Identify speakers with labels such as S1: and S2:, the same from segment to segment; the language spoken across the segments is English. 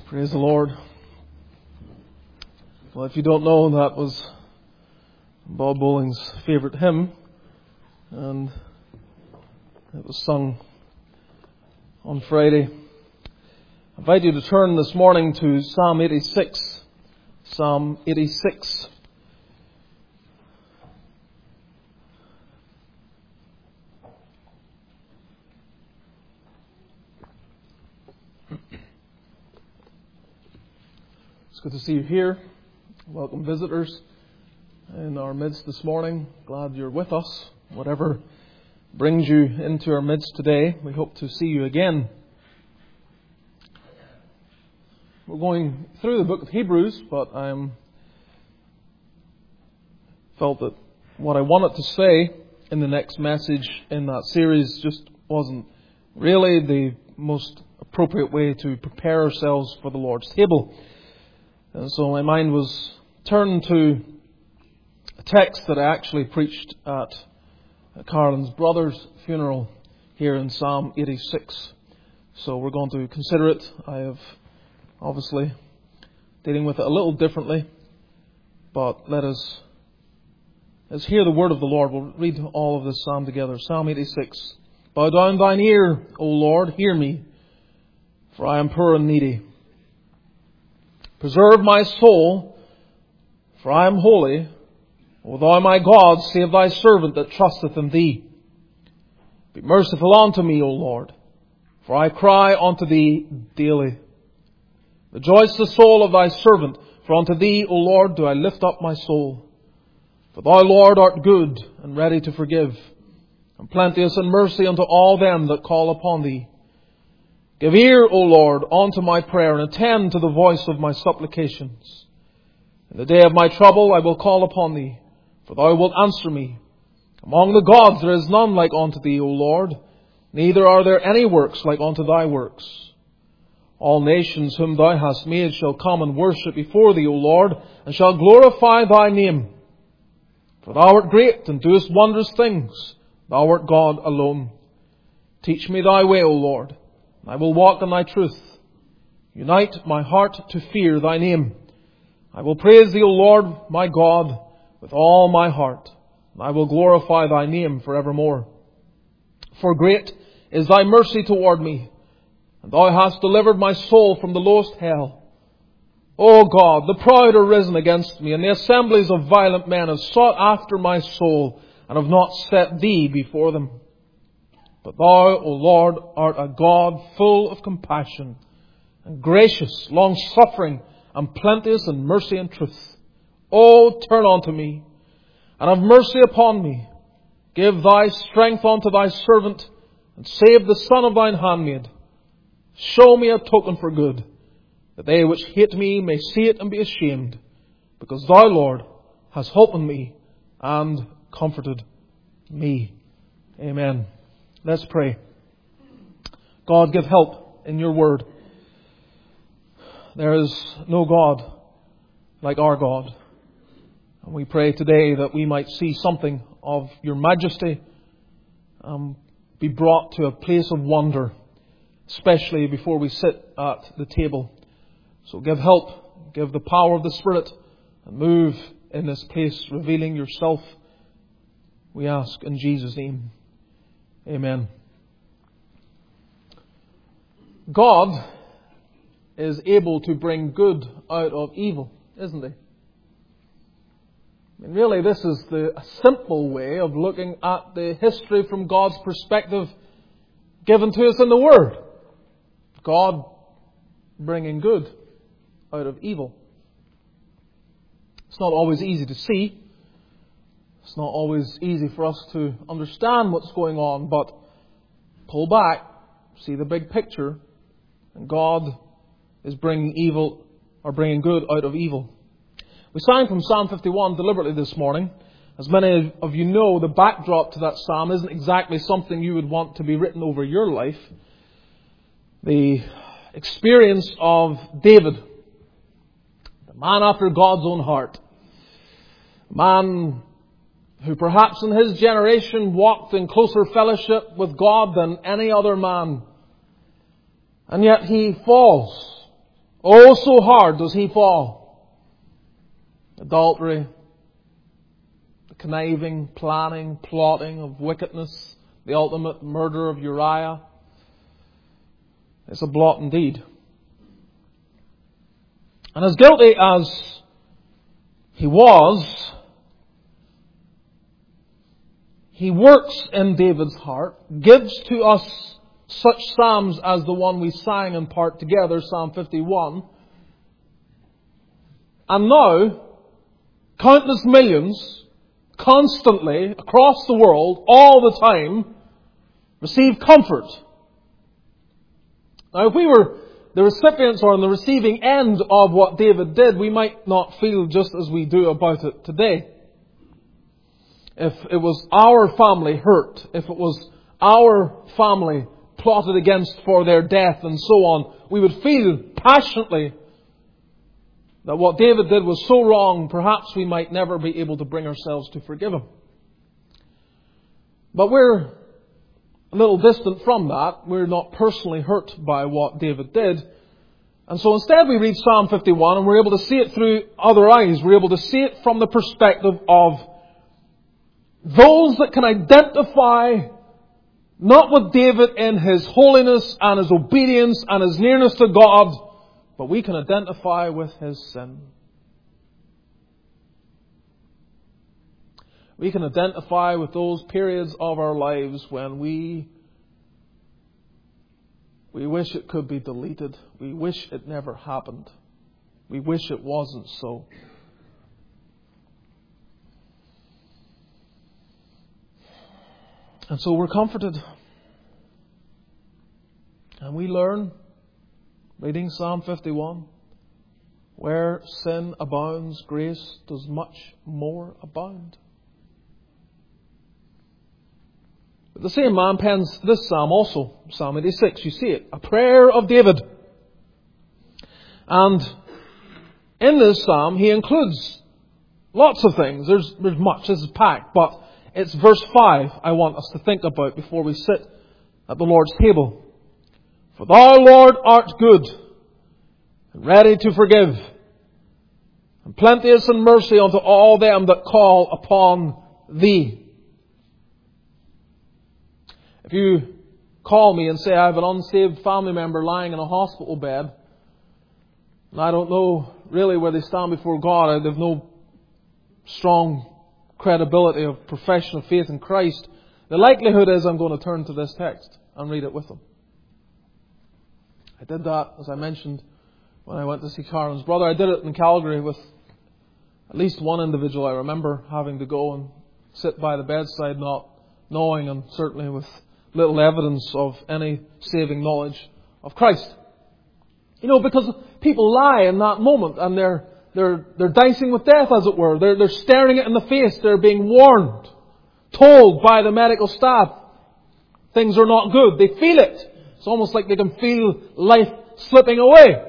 S1: Praise the Lord. Well, if you don't know, that was Bob Bowling's favourite hymn, and it was sung on Friday. I invite you to turn this morning to Psalm 86. Psalm 86. It's good to see you here. Welcome visitors in our midst this morning. Glad you're with us. Whatever brings you into our midst today, we hope to see you again. We're going through the book of Hebrews, but I felt that what I wanted to say in the next message in that series just wasn't really the most appropriate way to prepare ourselves for the Lord's table. And so my mind was turned to a text that I actually preached at Carlin's brother's funeral here in Psalm 86. So we're going to consider it. I have obviously dealing with it a little differently, but let's hear the word of the Lord. We'll read all of this psalm together. Psalm 86. Bow down thine ear, O Lord, hear me, for I am poor and needy. Preserve my soul, for I am holy. O thou my God, save thy servant that trusteth in thee. Be merciful unto me, O Lord, for I cry unto thee daily. Rejoice the soul of thy servant, for unto thee, O Lord, do I lift up my soul. For thou, Lord, art good and ready to forgive, and plenteous in mercy unto all them that call upon thee. Give ear, O Lord, unto my prayer, and attend to the voice of my supplications. In the day of my trouble I will call upon thee, for thou wilt answer me. Among the gods there is none like unto thee, O Lord, neither are there any works like unto thy works. All nations whom thou hast made shall come and worship before thee, O Lord, and shall glorify thy name. For thou art great, and doest wondrous things. Thou art God alone. Teach me thy way, O Lord. I will walk in thy truth. Unite my heart to fear thy name. I will praise thee, O Lord, my God, with all my heart. And I will glorify thy name forevermore. For great is thy mercy toward me, and thou hast delivered my soul from the lowest hell. O God, the proud are risen against me, and the assemblies of violent men have sought after my soul, and have not set thee before them. But thou, O Lord, art a God full of compassion, and gracious, long-suffering, and plenteous in mercy and truth. O turn unto me, and have mercy upon me. Give thy strength unto thy servant, and save the son of thine handmaid. Show me a token for good, that they which hate me may see it and be ashamed, because thou, Lord, hast holpen me and comforted me. Amen. Let's pray. God, give help in your word. There is no God like our God. And we pray today that we might see something of your majesty, be brought to a place of wonder, especially before we sit at the table. So give help, give the power of the Spirit, and move in this place, revealing yourself. We ask in Jesus' name. Amen. God is able to bring good out of evil, isn't He? And really, this is a simple way of looking at the history from God's perspective given to us in the Word. God bringing good out of evil. It's not always easy to see. It's not always easy for us to understand what's going on, but pull back, see the big picture, and God is bringing evil or bringing good out of evil. We sang from Psalm 51 deliberately this morning. As many of you know, the backdrop to that psalm isn't exactly something you would want to be written over your life. The experience of David, the man after God's own heart, a man who perhaps in his generation walked in closer fellowship with God than any other man. And yet he falls. Oh, so hard does he fall. Adultery, the conniving, planning, plotting of wickedness, the ultimate murder of Uriah. It's a blot indeed. And as guilty as he was, he works in David's heart, gives to us such psalms as the one we sang in part together, Psalm 51. And now, countless millions, constantly, across the world, all the time, receive comfort. Now, if we were the recipients or on the receiving end of what David did, we might not feel just as we do about it today. If it was our family hurt, if it was our family plotted against for their death and so on, we would feel passionately that what David did was so wrong, perhaps we might never be able to bring ourselves to forgive him. But we're a little distant from that. We're not personally hurt by what David did. And so instead we read Psalm 51 and we're able to see it through other eyes. We're able to see it from the perspective of those that can identify not with David in his holiness and his obedience and his nearness to God, but we can identify with his sin. We can identify with those periods of our lives when we wish it could be deleted. We wish it never happened. We wish it wasn't so. And so we're comforted. And we learn, reading Psalm 51, where sin abounds, grace does much more abound. But the same man pens this psalm also, Psalm 86. You see it, a prayer of David. And in this psalm, he includes lots of things. There's much. This is packed, but it's verse 5 I want us to think about before we sit at the Lord's table. For thou, Lord, art good, and ready to forgive, and plenteous in mercy unto all them that call upon thee. If you call me and say I have an unsaved family member lying in a hospital bed, and I don't know really where they stand before God, they have no strong credibility of profession of faith in Christ, the likelihood is I'm going to turn to this text and read it with them. I did that, as I mentioned, when I went to see Karen's brother. I did it in Calgary with at least one individual. I remember having to go and sit by the bedside, not knowing, and certainly with little evidence of any saving knowledge of Christ. You know, because people lie in that moment and they're dicing with death, as it were. They're staring it in the face. They're being warned, told by the medical staff things are not good. They feel it. It's almost like they can feel life slipping away.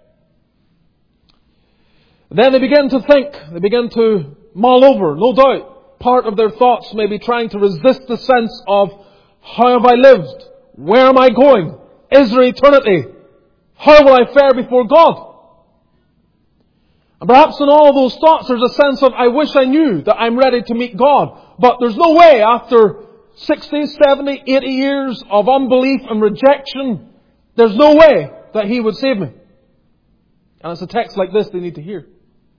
S1: Then they begin to think. They begin to mull over. No doubt, part of their thoughts may be trying to resist the sense of, how have I lived? Where am I going? Is there eternity? How will I fare before God? And perhaps in all of those thoughts there's a sense of, I wish I knew that I'm ready to meet God. But there's no way after 60, 70, 80 years of unbelief and rejection, there's no way that He would save me. And it's a text like this they need to hear.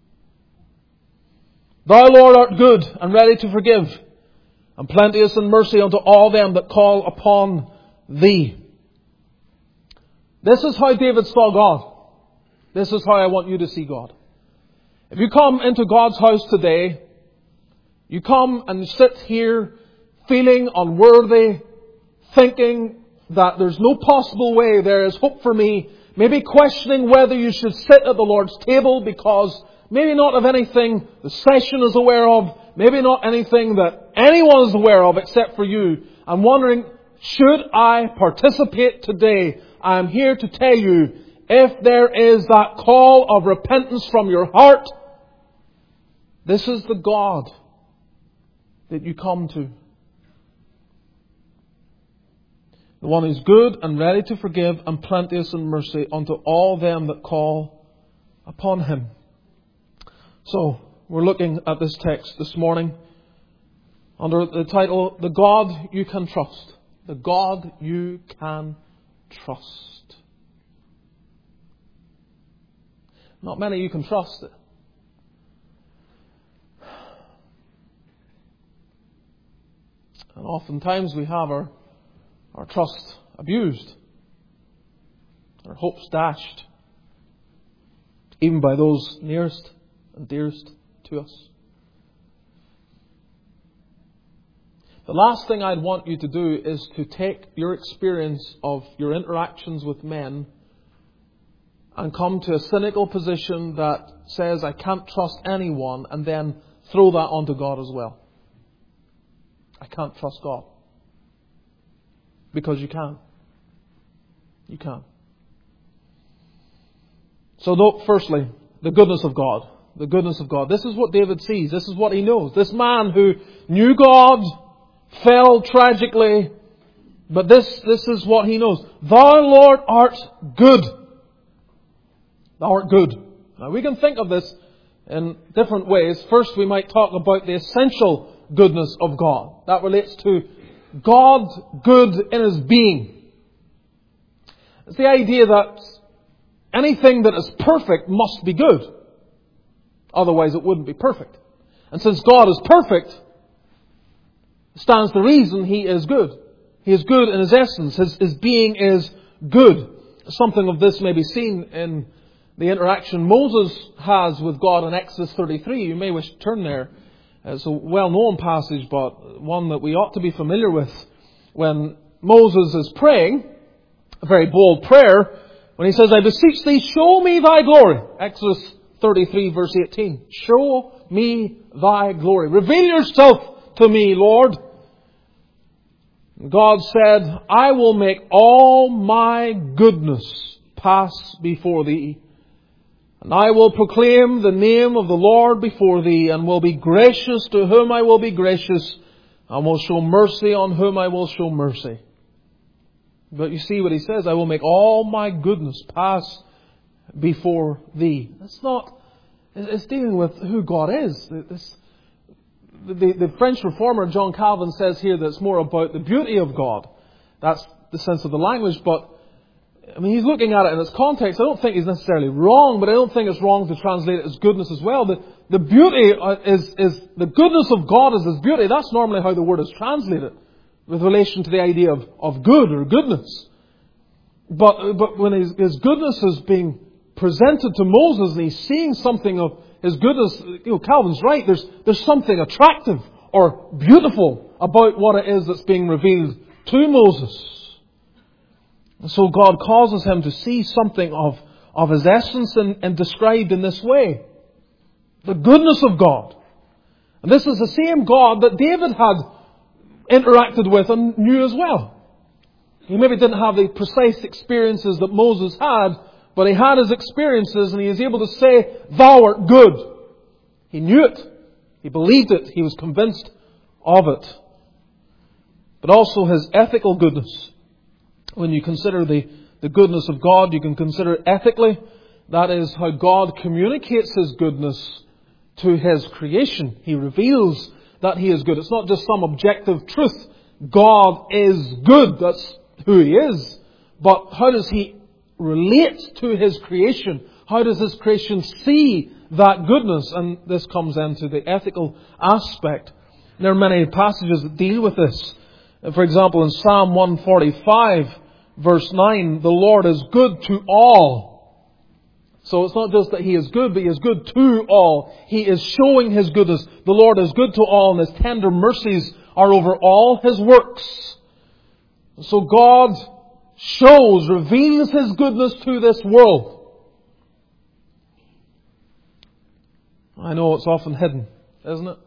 S1: Thou, Lord, art good and ready to forgive, and plenteous in mercy unto all them that call upon Thee. This is how David saw God. This is how I want you to see God. If you come into God's house today, you come and sit here feeling unworthy, thinking that there's no possible way there is hope for me, maybe questioning whether you should sit at the Lord's table because maybe not of anything the session is aware of, maybe not anything that anyone is aware of except for you, and wondering, should I participate today? I am here to tell you, if there is that call of repentance from your heart, this is the God that you come to. The one who is good and ready to forgive and plenteous in mercy unto all them that call upon Him. So, we're looking at this text this morning under the title, The God You Can Trust. The God You Can Trust. Not many you can trust. And oftentimes we have our trust abused, our hopes dashed, even by those nearest and dearest to us. The last thing I'd want you to do is to take your experience of your interactions with men and come to a cynical position that says, I can't trust anyone, and then throw that onto God as well. I can't trust God. Because you can. You can. So, firstly, the goodness of God. The goodness of God. This is what David sees. This is what he knows. This man who knew God fell tragically, but this is what he knows. Thou, Lord, art good. Thou art good. Now, we can think of this in different ways. First, we might talk about the essential goodness of God. That relates to God good in His being. It's the idea that anything that is perfect must be good. Otherwise it wouldn't be perfect. And since God is perfect, stands the reason He is good. He is good in His essence. His being is good. Something of this may be seen in the interaction Moses has with God in Exodus 33. You may wish to turn there. It's a well-known passage, but one that we ought to be familiar with. When Moses is praying, a very bold prayer, when he says, I beseech thee, show me thy glory. Exodus 33 verse 18. Show me thy glory. Reveal yourself to me, Lord. God said, I will make all my goodness pass before thee. And I will proclaim the name of the Lord before thee, and will be gracious to whom I will be gracious, and will show mercy on whom I will show mercy. But you see what he says, I will make all my goodness pass before thee. It's dealing with who God is. The French reformer John Calvin says here that it's more about the beauty of God. That's the sense of the language, but I mean, he's looking at it in its context. I don't think he's necessarily wrong, but I don't think it's wrong to translate it as goodness as well. The beauty is the goodness of God is His beauty. That's normally how the word is translated with relation to the idea of good or goodness. But when His goodness is being presented to Moses and he's seeing something of His goodness, Calvin's right. There's something attractive or beautiful about what it is that's being revealed to Moses. So God causes him to see something of His essence and described in this way. The goodness of God. And this is the same God that David had interacted with and knew as well. He maybe didn't have the precise experiences that Moses had, but he had his experiences and he was able to say, Thou art good. He knew it. He believed it. He was convinced of it. But also His ethical goodness. When you consider the goodness of God, you can consider it ethically. That is how God communicates His goodness to His creation. He reveals that He is good. It's not just some objective truth. God is good. That's who He is. But how does He relate to His creation? How does His creation see that goodness? And this comes into the ethical aspect. There are many passages that deal with this. For example, in Psalm 145, verse 9, the Lord is good to all. So it's not just that He is good, but He is good to all. He is showing His goodness. The Lord is good to all, and His tender mercies are over all His works. So God reveals His goodness to this world. I know it's often hidden, isn't it?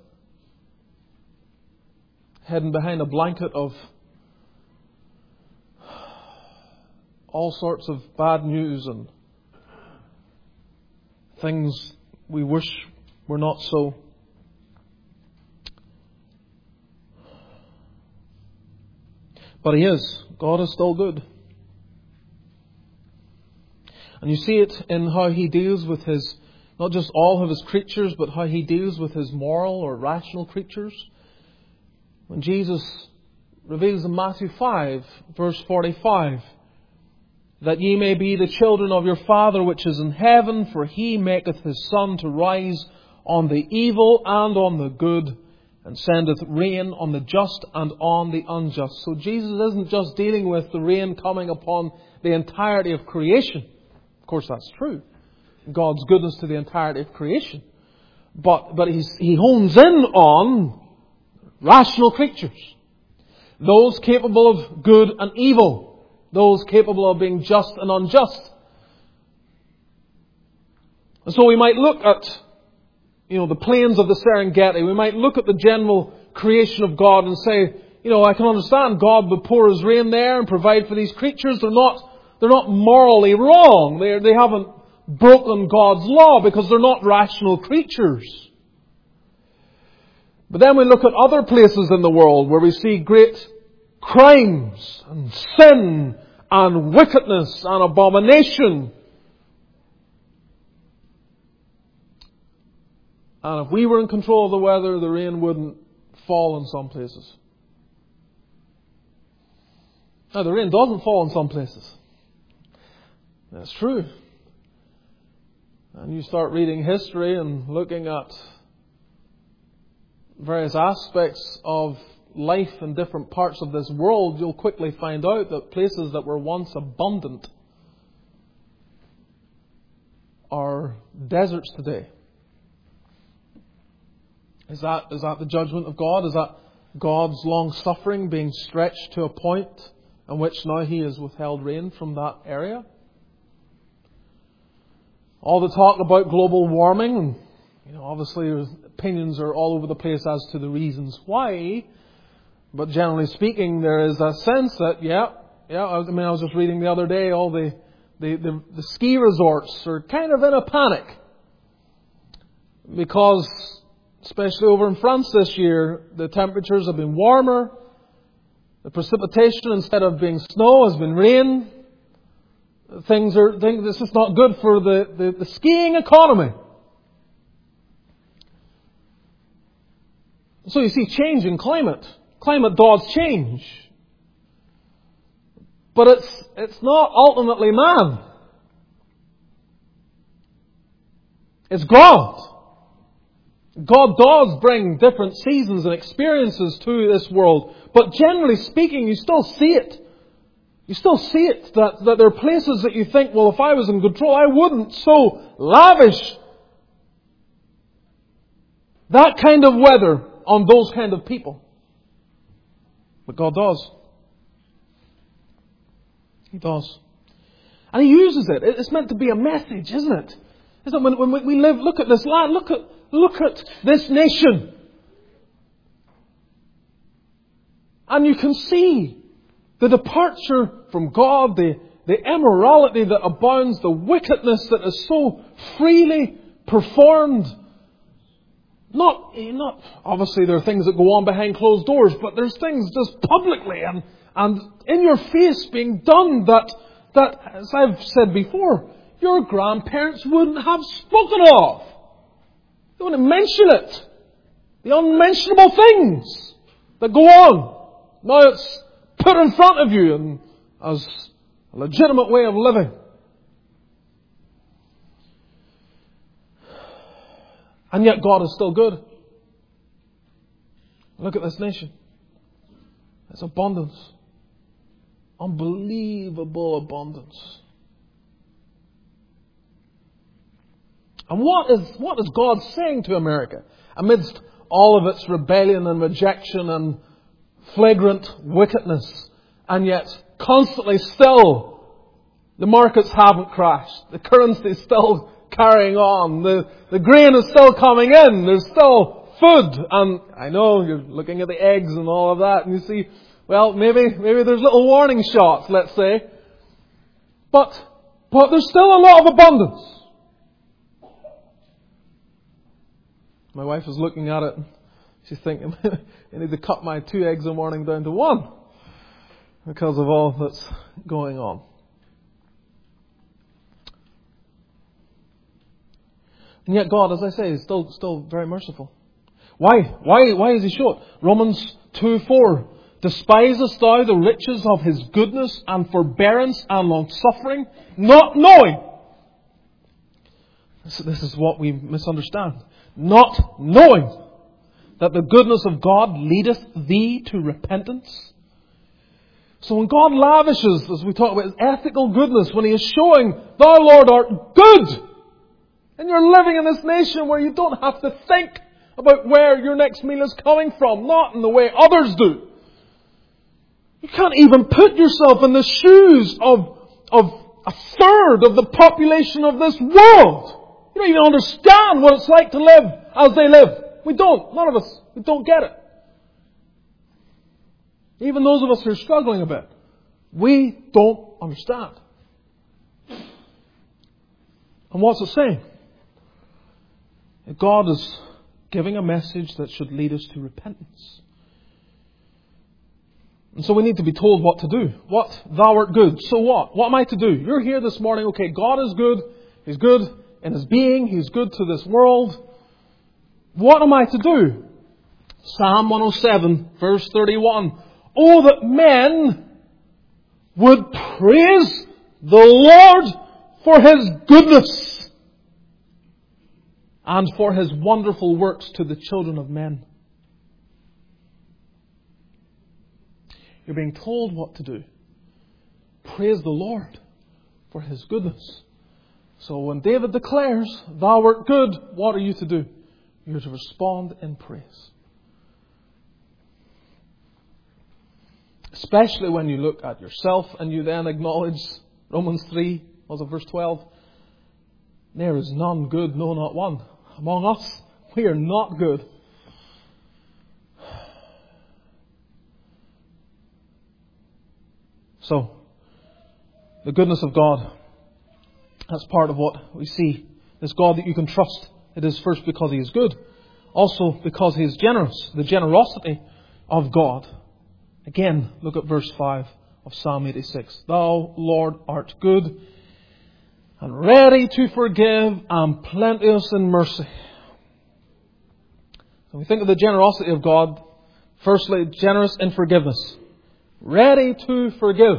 S1: Hidden behind a blanket of all sorts of bad news and things we wish were not so. But He is. God is still good. And you see it in how He deals with His, not just all of His creatures, but how He deals with His moral or rational creatures. When Jesus reveals in Matthew 5, verse 45, that ye may be the children of your Father which is in heaven, for He maketh His sun to rise on the evil and on the good, and sendeth rain on the just and on the unjust. So Jesus isn't just dealing with the rain coming upon the entirety of creation. Of course, that's true. God's goodness to the entirety of creation. But He hones in on rational creatures. Those capable of good and evil. Those capable of being just and unjust. And so we might look at, the plains of the Serengeti. We might look at the general creation of God and say, I can understand God would pour His rain there and provide for these creatures. They're not morally wrong. They haven't broken God's law because they're not rational creatures. But then we look at other places in the world where we see great crimes and sin and wickedness and abomination. And if we were in control of the weather, the rain wouldn't fall in some places. Now, the rain doesn't fall in some places. That's true. And you start reading history and looking at various aspects of life in different parts of this world, you'll quickly find out that places that were once abundant are deserts today. Is that the judgment of God? Is that God's long suffering being stretched to a point in which now He has withheld rain from that area? All the talk about global warming, and obviously opinions are all over the place as to the reasons why. But generally speaking, there is a sense that, I was just reading the other day, all the ski resorts are kind of in a panic. Because, especially over in France this year, the temperatures have been warmer. The precipitation, instead of being snow, has been rain. This is not good for the skiing economy. So you see change in climate. Climate does change. But it's not ultimately man. It's God. God does bring different seasons and experiences to this world. But generally speaking, you still see it. You still see it that there are places that you think, well, if I was in control, I wouldn't so lavish that kind of weather on those kind of people. But God does. He does. And He uses it. It's meant to be a message, isn't it? Isn't it? When we live, look at this land, look at this nation. And you can see the departure from God, the immorality that abounds, the wickedness that is so freely performed. Not obviously there are things that go on behind closed doors, but there's things just publicly and in your face being done that, as I've said before, your grandparents wouldn't have spoken of. They wouldn't mention it. The unmentionable things that go on. Now it's put in front of you and as a legitimate way of living. And yet God is still good. Look at this nation. It's abundance. Unbelievable abundance. And what is God saying to America amidst all of its rebellion and rejection and flagrant wickedness? And yet constantly still the markets haven't crashed. The currency is still carrying on. The grain is still coming in. There's still food. And I know you're looking at the eggs and all of that and you see, well, maybe there's little warning shots, let's say. But there's still a lot of abundance. My wife is looking at it. She's thinking, I need to cut my 2 eggs a morning down to 1. because of all that's going on. And yet God, as I say, is still very merciful. Why? Why is He short? Romans 2:4. Despisest thou the riches of His goodness and forbearance and long-suffering, not knowing. This is what we misunderstand. Not knowing that the goodness of God leadeth thee to repentance. So when God lavishes, as we talk about, His ethical goodness, when He is showing, Thou, Lord, art good, and you're living in this nation where you don't have to think about where your next meal is coming from, not in the way others do. You can't even put yourself in the shoes of a third of the population of this world. You don't even understand what it's like to live as they live. We don't. None of us. We don't get it. Even those of us who are struggling a bit. We don't understand. And what's it saying? God is giving a message that should lead us to repentance. And so we need to be told what to do. What? Thou art good. So what? What am I to do? You're here this morning. Okay, God is good. He's good in His being. He's good to this world. What am I to do? Psalm 107, verse 31. Oh, that men would praise the Lord for His goodness and for His wonderful works to the children of men. You're being told what to do. Praise the Lord for His goodness. So when David declares, Thou art good, what are you to do? You're to respond in praise. Especially when you look at yourself and you then acknowledge Romans 3, also verse 12. There is none good, no, not one. Among us, we are not good. So, the goodness of God, that's part of what we see. This God that you can trust. It is first because He is good. Also because He is generous. The generosity of God. Again, look at verse 5 of Psalm 86. Thou, Lord, art good and ready to forgive and plenteous in mercy. So we think of the generosity of God. Firstly, generous in forgiveness. Ready to forgive.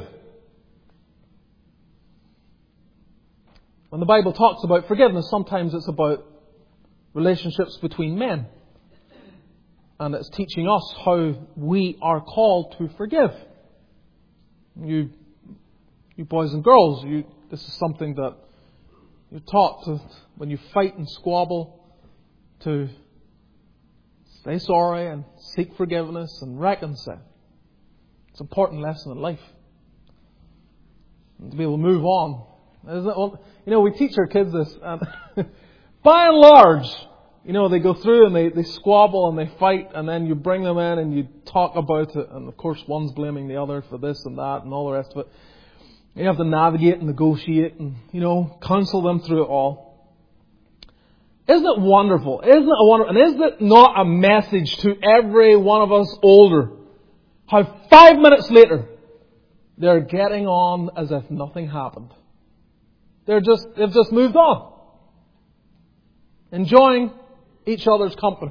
S1: When the Bible talks about forgiveness, sometimes it's about relationships between men. And it's teaching us how we are called to forgive. You boys and girls, this is something that you're taught to, when you fight and squabble, to say sorry and seek forgiveness and reconcile. It's an important lesson in life. And to be able to move on. Isn't it? Well, we teach our kids this. And by and large, they go through and they squabble and they fight, and then you bring them in and you talk about it. And of course, one's blaming the other for this and that and all the rest of it. You have to navigate and negotiate and, counsel them through it all. Isn't it wonderful? Isn't it wonderful? And is it not a message to every one of us older? How 5 minutes later, they're getting on as if nothing happened. They've just moved on. Enjoying each other's company.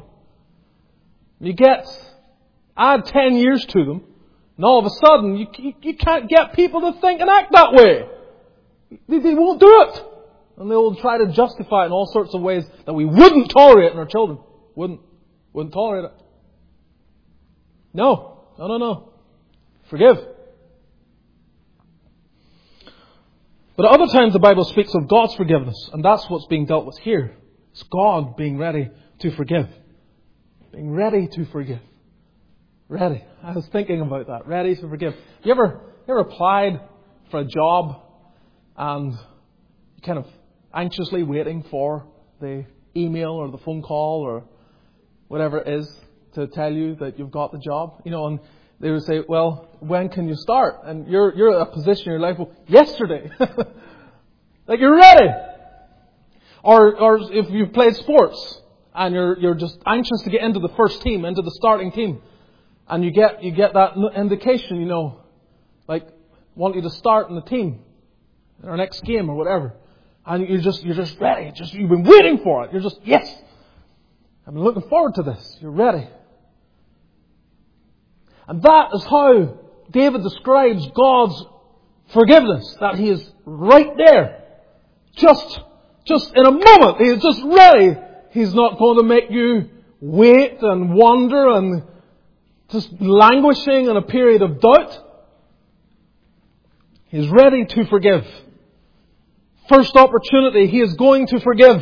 S1: Add 10 years to them, and all of a sudden, you can't get people to think and act that way. They won't do it. And they will try to justify it in all sorts of ways that we wouldn't tolerate in our children. Wouldn't tolerate it. No. Forgive. But at other times the Bible speaks of God's forgiveness, and that's what's being dealt with here. It's God being ready to forgive. Being ready to forgive. Ready. I was thinking about that. Ready to forgive. You ever applied for a job and you kind of anxiously waiting for the email or the phone call or whatever it is to tell you that you've got the job? And they would say, well, when can you start? And you're at a position in your life, well, yesterday. Like you're ready. Or if you've played sports and you're just anxious to get into the first team, into the starting team, and you get that indication, Like, want you to start in the team in our next game or whatever. And you're just ready. You've been waiting for it. You're just, yes! I've been looking forward to this. You're ready. And that is how David describes God's forgiveness. That He is right there. Just in a moment. He is just ready. He's not going to make you wait and wonder and just languishing in a period of doubt. He is ready to forgive. First opportunity, He is going to forgive.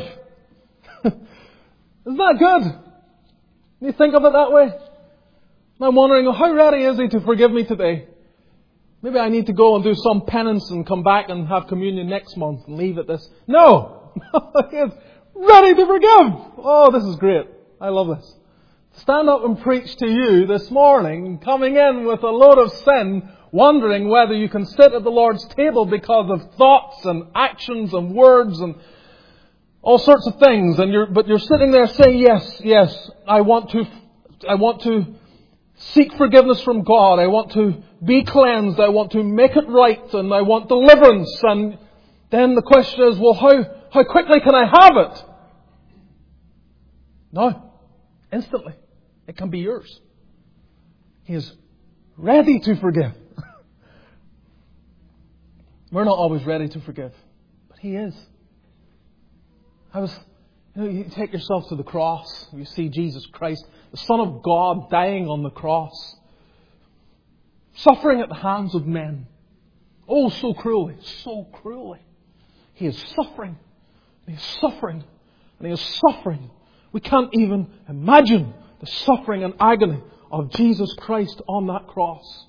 S1: Isn't that good? Can you think of it that way? And I'm wondering, how ready is He to forgive me today? Maybe I need to go and do some penance and come back and have communion next month and leave at this. No! He is ready to forgive! Oh, this is great. I love this. Stand up and preach to you this morning, coming in with a load of sin, wondering whether you can sit at the Lord's table because of thoughts and actions and words and all sorts of things. But you're sitting there saying, yes, I want to seek forgiveness from God. I want to be cleansed. I want to make it right, and I want deliverance. And then the question is, well, how quickly can I have it? No. Instantly. It can be yours. He is ready to forgive. We're not always ready to forgive, but He is. You take yourself to the cross. You see Jesus Christ, the Son of God, dying on the cross, suffering at the hands of men. Oh, so cruelly, so cruelly. He is suffering. He is suffering. And He is suffering. We can't even imagine the suffering and agony of Jesus Christ on that cross.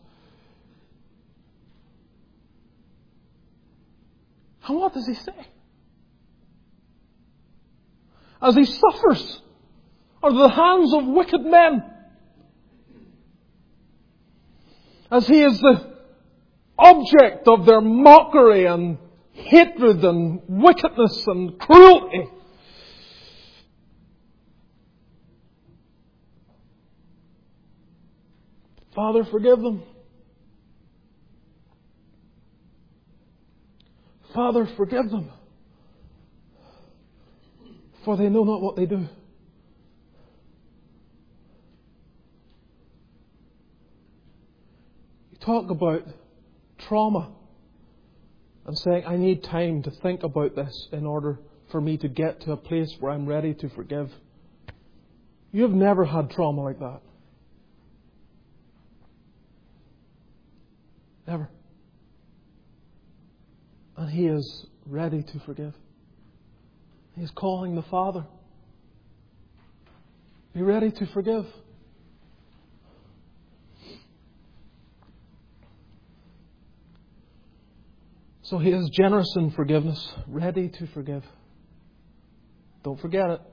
S1: And what does He say? As He suffers under the hands of wicked men, as He is the object of their mockery and hatred and wickedness and cruelty, Father, forgive them. Father, forgive them, for they know not what they do. You talk about trauma and saying, I need time to think about this in order for me to get to a place where I'm ready to forgive. You have never had trauma like that. Never. And He is ready to forgive. He's calling the Father. Be ready to forgive. So He is generous in forgiveness, ready to forgive. Don't forget it.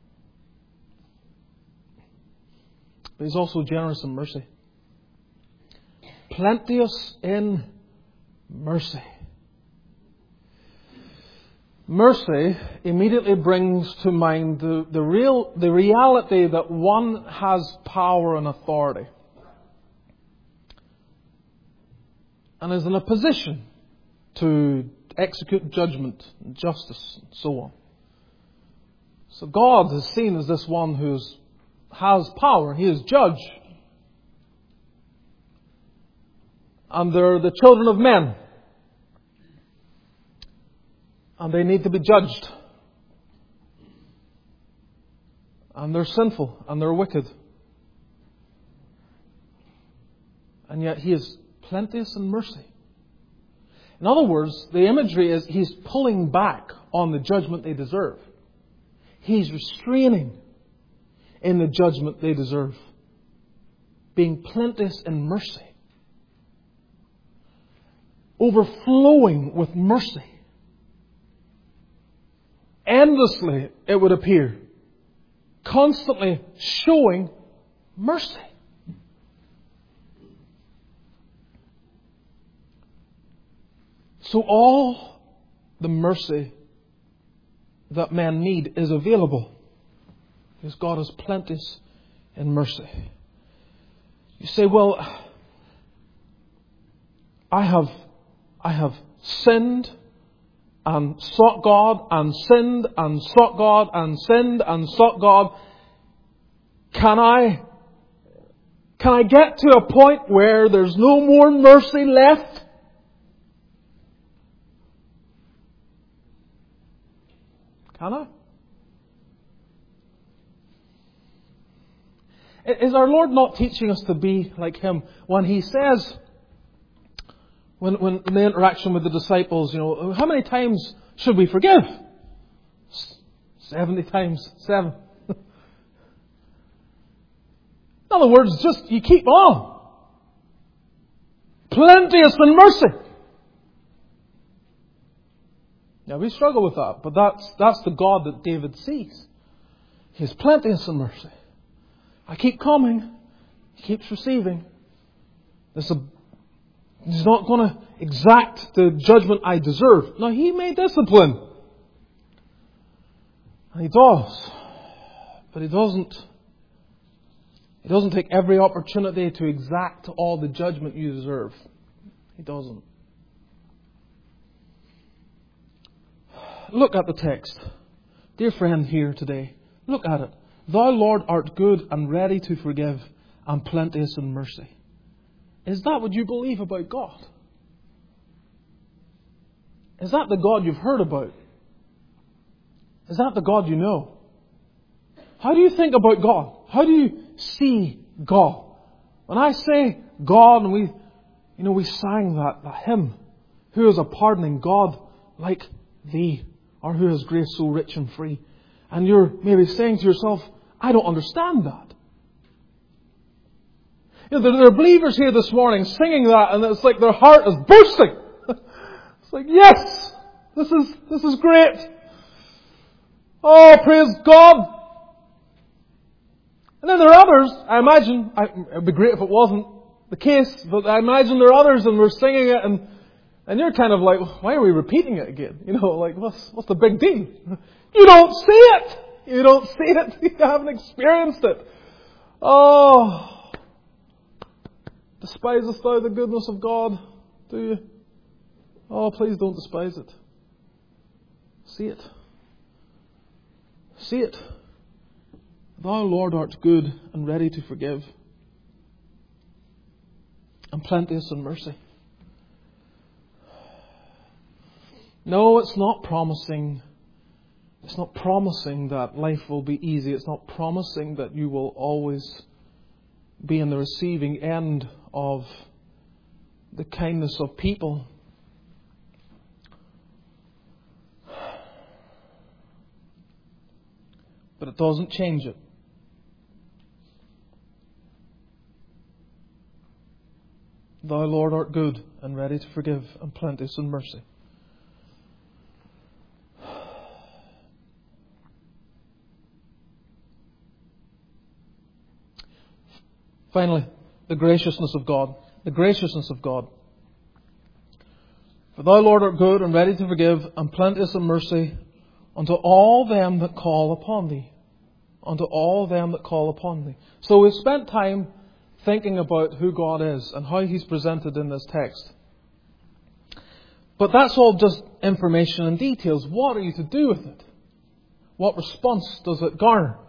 S1: But He's also generous in mercy. Plenteous in mercy. Mercy immediately brings to mind the reality that one has power and authority and is in a position to execute judgment and justice and so on. So God is seen as this one who has power. He is judge. And they're the children of men. And they need to be judged. And they're sinful and they're wicked. And yet He is plenteous in mercy. In other words, the imagery is He's pulling back on the judgment they deserve. He's restraining in the judgment they deserve. Being plenteous in mercy. Overflowing with mercy. Endlessly, it would appear. Constantly showing mercy. So all the mercy that men need is available. Because God is plenteous in mercy. You say, well, I have sinned and sought God and sinned and sought God and sinned and sought God. Can I get to a point where there's no more mercy left? Can I? Is our Lord not teaching us to be like Him when He says, when in the interaction with the disciples, how many times should we forgive? 70 times 7. In other words, just you keep on. Plenteous in mercy. Now we struggle with that, but that's the God that David sees. He is plenteous in mercy. I keep coming. He keeps receiving. He's not going to exact the judgment I deserve. No, He may discipline. And He does. But He doesn't take every opportunity to exact all the judgment you deserve. He doesn't. Look at the text. Dear friend here today, look at it. Thou, Lord, art good and ready to forgive and plenteous in mercy. Is that what you believe about God? Is that the God you've heard about? Is that the God you know? How do you think about God? How do you see God? When I say God, and we sang that hymn, who is a pardoning God like Thee, or who has grace so rich and free? And you're maybe saying to yourself, I don't understand that. There are believers here this morning singing that, and it's like their heart is bursting. It's like, yes, this is great. Oh, praise God. And then there are others, I imagine, it would be great if it wasn't the case, but I imagine there are others and we're singing it and you're kind of like, why are we repeating it again? What's the big deal? You don't see it. You don't see it. You haven't experienced it. Oh, despisest thou the goodness of God? Do you? Oh, please don't despise it. See it. See it. Thou, Lord, art good and ready to forgive, and plenteous in mercy. No, it's not promising. It's not promising that life will be easy. It's not promising that you will always be in the receiving end of the kindness of people. But it doesn't change it. Thou, Lord, art good and ready to forgive and plenteous in mercy. Finally, the graciousness of God. The graciousness of God. For Thou, Lord, art good and ready to forgive and plenteous in mercy unto all them that call upon Thee. Unto all them that call upon Thee. So we've spent time thinking about who God is and how He's presented in this text. But that's all just information and details. What are you to do with it? What response does it garner?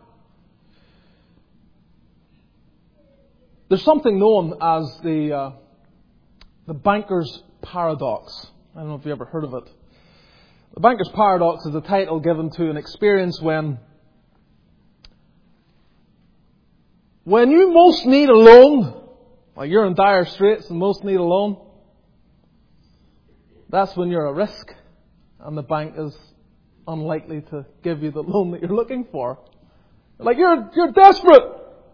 S1: There's something known as the banker's paradox. I don't know if you ever heard of it. The banker's paradox is a title given to an experience when you most need a loan, like you're in dire straits and most need a loan, that's when you're at risk and the bank is unlikely to give you the loan that you're looking for. Like you're desperate.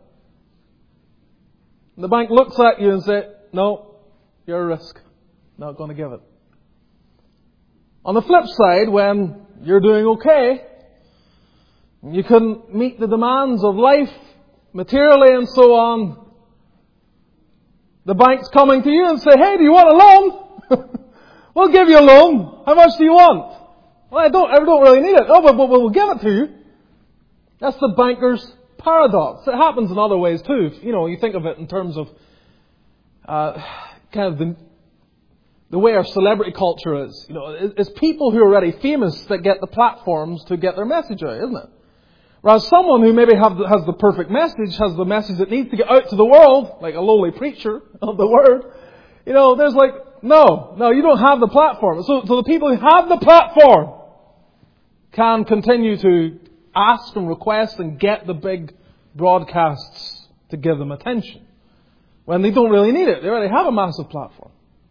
S1: And the bank looks at you and says, no, you're a risk. Not going to give it. On the flip side, when you're doing okay, you couldn't meet the demands of life materially and so on, the bank's coming to you and say, hey, do you want a loan? We'll give you a loan. How much do you want? Well, I don't really need it. Oh, but we'll give it to you. That's the banker's paradox. It happens in other ways too. You think of it in terms of kind of the way our celebrity culture is. It's people who are already famous that get the platforms to get their message out, isn't it? Whereas someone who maybe has the perfect message, has the message that needs to get out to the world, like a lowly preacher of the Word, there's no, you don't have the platform. So the people who have the platform can continue to ask and request and get the big broadcasts to give them attention, when they don't really need it. They already have a massive platform.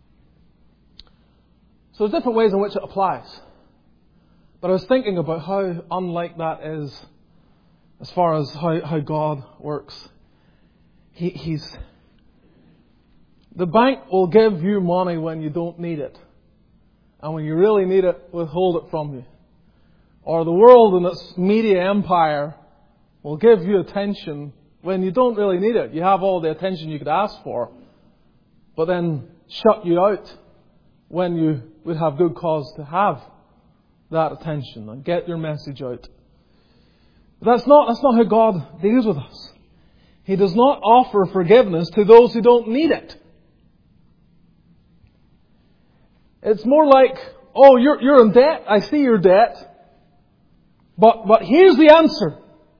S1: So there's different ways in which it applies. But I was thinking about how unlike that is as far as how God works. The bank will give you money when you don't need it. And when you really need it, withhold it from you. Or the world and its media empire will give you attention when you don't really need it. You have all the attention you could ask for, but then shut you out when you would have good cause to have that attention and get your message out. But that's not how God deals with us. He does not offer forgiveness to those who don't need it. It's more like, oh, you're in debt. I see your debt. But here's the answer.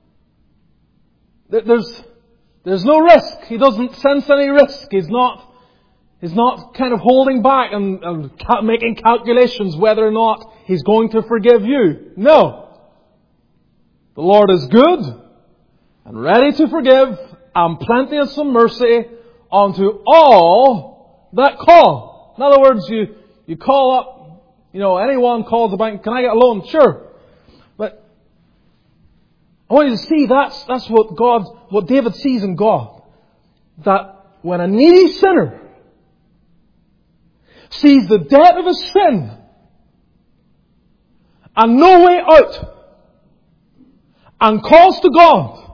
S1: There's no risk. He doesn't sense any risk. He's not kind of holding back and making calculations whether or not He's going to forgive you. No. The Lord is good and ready to forgive and plenteous of mercy unto all that call. In other words, you call up, anyone calls the bank, can I get a loan? Sure. But I want you to see that's what David sees in God. That when a needy sinner sees the debt of his sin and no way out, and calls to God,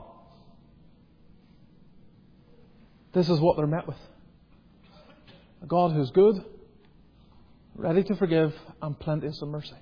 S1: this is what they're met with. A God who's good, ready to forgive, and plenteous of mercy.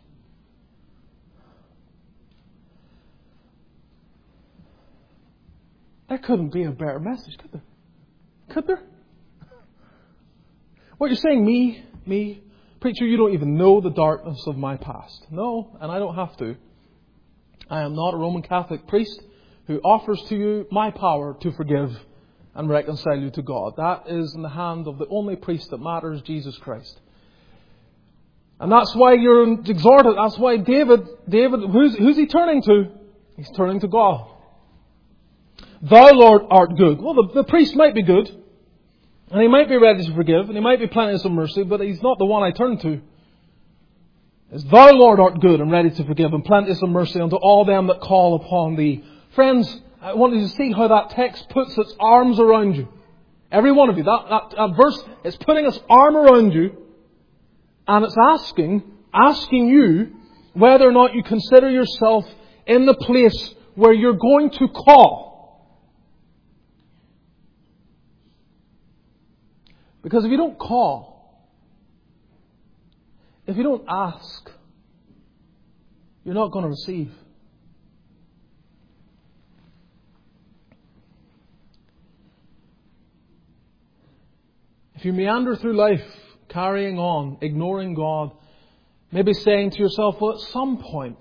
S1: There couldn't be a better message, could there? Could there? What you're saying, me, preacher, you don't even know the darkness of my past. No, and I don't have to. I am not a Roman Catholic priest who offers to you my power to forgive and reconcile you to God. That is in the hand of the only priest that matters, Jesus Christ. And that's why you're exhorted. That's why David, who's he turning to? He's turning to God. Thou, Lord, art good. Well, the priest might be good. And he might be ready to forgive. And he might be plenteous of mercy. But he's not the one I turn to. As Thou, Lord, art good and ready to forgive and plenteous of mercy unto all them that call upon Thee. Friends, I want you to see how that text puts its arms around you. Every one of you. That verse is putting its arm around you. And it's asking you whether or not you consider yourself in the place where you're going to call. Because if you don't call, if you don't ask, you're not going to receive. If you meander through life, carrying on, ignoring God, maybe saying to yourself, well, at some point,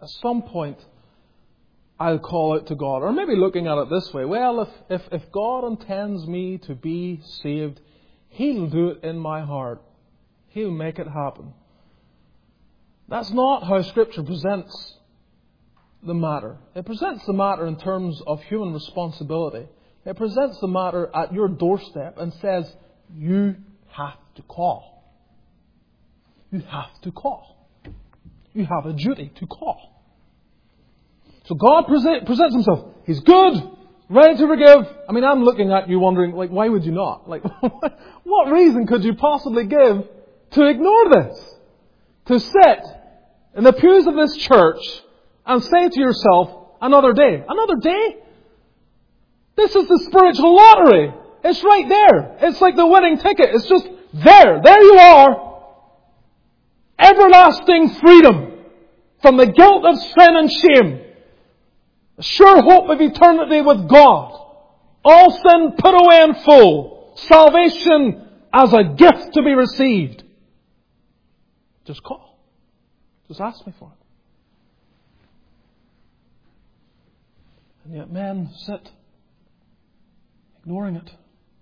S1: I'll call out to God. Or maybe looking at it this way, well, if God intends me to be saved, He'll do it in my heart. He'll make it happen. That's not how Scripture presents the matter. It presents the matter in terms of human responsibility. It presents the matter at your doorstep and says, you have to call. You have to call. You have a duty to call. So God presents Himself. He's good, ready to forgive. I mean, I'm looking at you wondering, why would you not? What reason could you possibly give to ignore this? To sit in the pews of this church and say to yourself, another day. Another day? This is the spiritual lottery. It's right there. It's like the winning ticket. It's just there. There you are. Everlasting freedom from the guilt of sin and shame. A sure hope of eternity with God. All sin put away in full. Salvation as a gift to be received. Just call. Just ask me for it. And yet men sit ignoring it.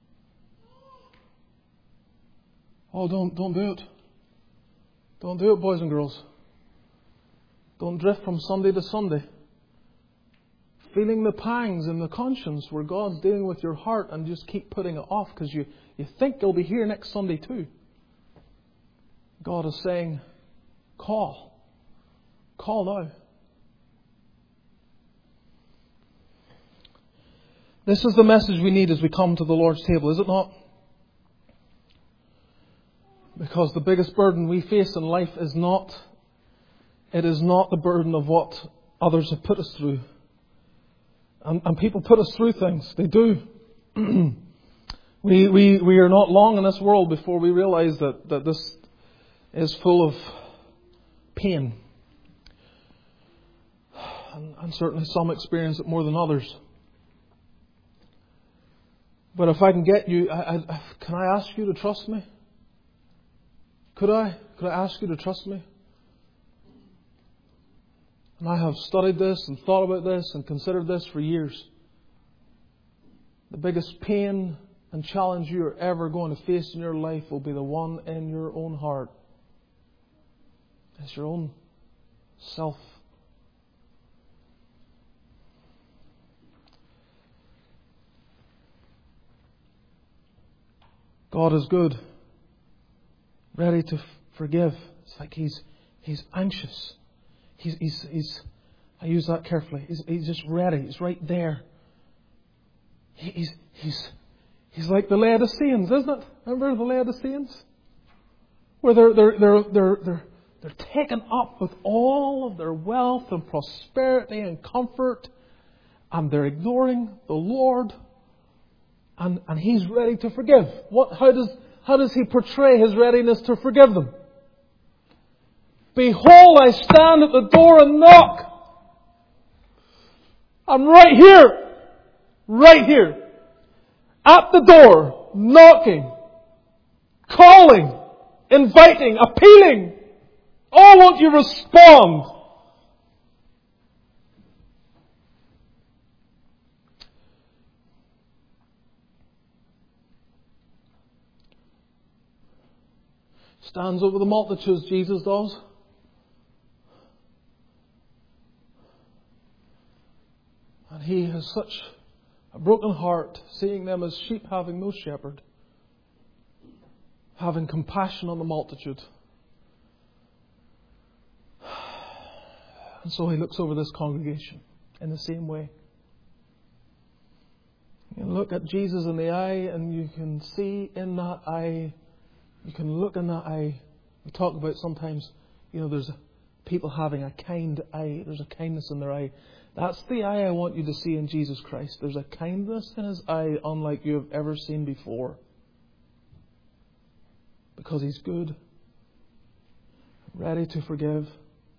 S1: Oh, don't do it. Don't do it, boys and girls. Don't drift from Sunday to Sunday, feeling the pangs in the conscience where God's dealing with your heart, and just keep putting it off because you think you'll be here next Sunday too. God is saying, call. Call now. This is the message we need as we come to the Lord's table, is it not? Because the biggest burden we face in life is not the burden of what others have put us through. And people put us through things. They do. We are not long in this world before we realize that this is full of pain. And certainly some experience it more than others. But if I can get you, can I ask you to trust me? Could I ask you to trust me? And I have studied this and thought about this and considered this for years. The biggest pain and challenge you are ever going to face in your life will be the one in your own heart. It's your own self. God is good, ready to forgive. It's like He's anxious. He's I use that carefully. He's just ready. He's right there. He's like the Laodiceans, isn't it? Remember the Laodiceans, where they're taken up with all of their wealth and prosperity and comfort, and they're ignoring the Lord. And He's ready to forgive. How does He portray His readiness to forgive them? Behold, I stand at the door and knock. I'm right here, at the door, knocking, calling, inviting, appealing. Oh, won't you respond? Stands over the multitudes, Jesus does. And He has such a broken heart, seeing them as sheep having no shepherd, having compassion on the multitude. And so He looks over this congregation in the same way. You can look at Jesus in the eye, and you can see in that eye. You can look in that eye. We talk about sometimes, there's people having a kind eye. There's a kindness in their eye. That's the eye I want you to see in Jesus Christ. There's a kindness in His eye unlike you have ever seen before. Because He's good, ready to forgive,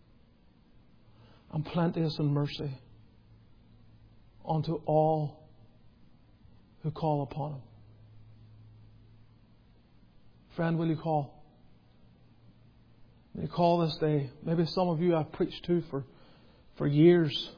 S1: and plenteous in mercy unto all who call upon Him. Friend, will you call? Will you call this day? Maybe some of you I've preached to for years,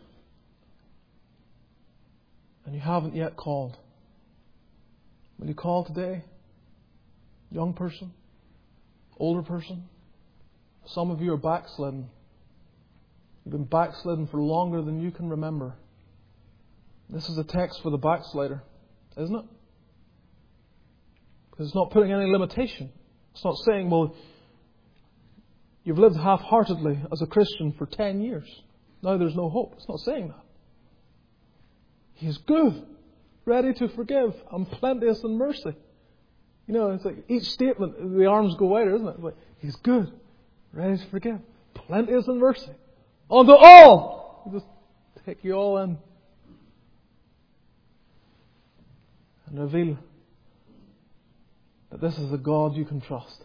S1: and you haven't yet called. Will you call today? Young person? Older person? Some of you are backslidden. You've been backslidden for longer than you can remember. This is a text for the backslider, isn't it? Because it's not putting any limitation. It's not saying, well, you've lived half-heartedly as a Christian for 10 years. Now there's no hope. It's not saying that. He is good, ready to forgive, and plenteous in mercy. It's like each statement, the arms go wider, isn't it? It's like, He's good, ready to forgive, plenteous in mercy. Unto all! He'll just take you all in and reveal that this is the God you can trust.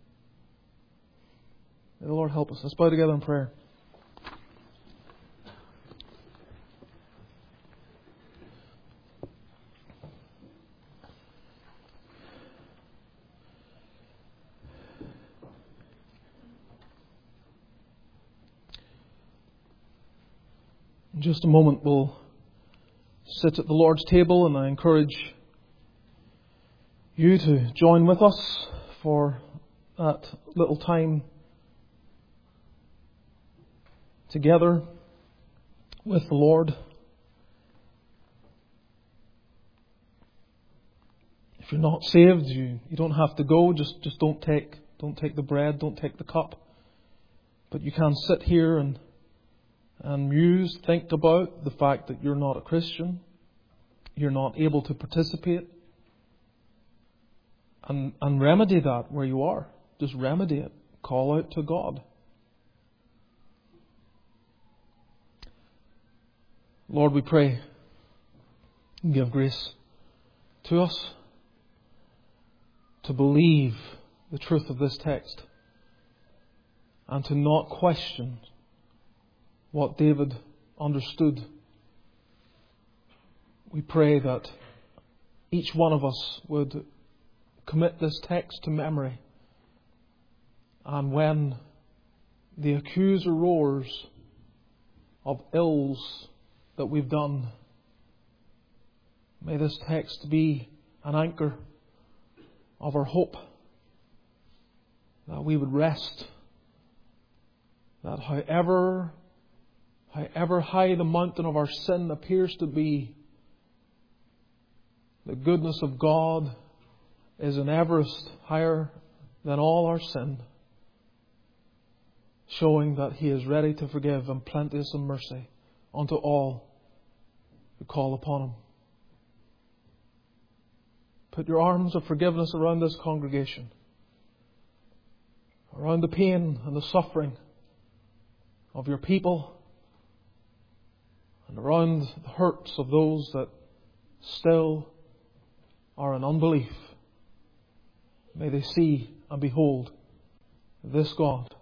S1: May the Lord help us. Let's bow together in prayer. In just a moment we'll sit at the Lord's table, and I encourage you to join with us for that little time together with the Lord. If you're not saved, you don't have to go. Just don't take the bread, don't take the cup. But you can sit here and muse, think about the fact that you're not a Christian, you're not able to participate, and remedy that where you are. Just remedy it. Call out to God. Lord, we pray, give grace to us to believe the truth of this text and to not question what David understood. We pray that each one of us would commit this text to memory, and when the accuser roars of ills that we've done, may this text be an anchor of our hope, that we would rest, that however high the mountain of our sin appears to be, the goodness of God is an Everest higher than all our sin, showing that He is ready to forgive and plenteous in mercy unto all who call upon Him. Put your arms of forgiveness around this congregation, around the pain and the suffering of your people, and around the hurts of those that still are in unbelief. May they see and behold this God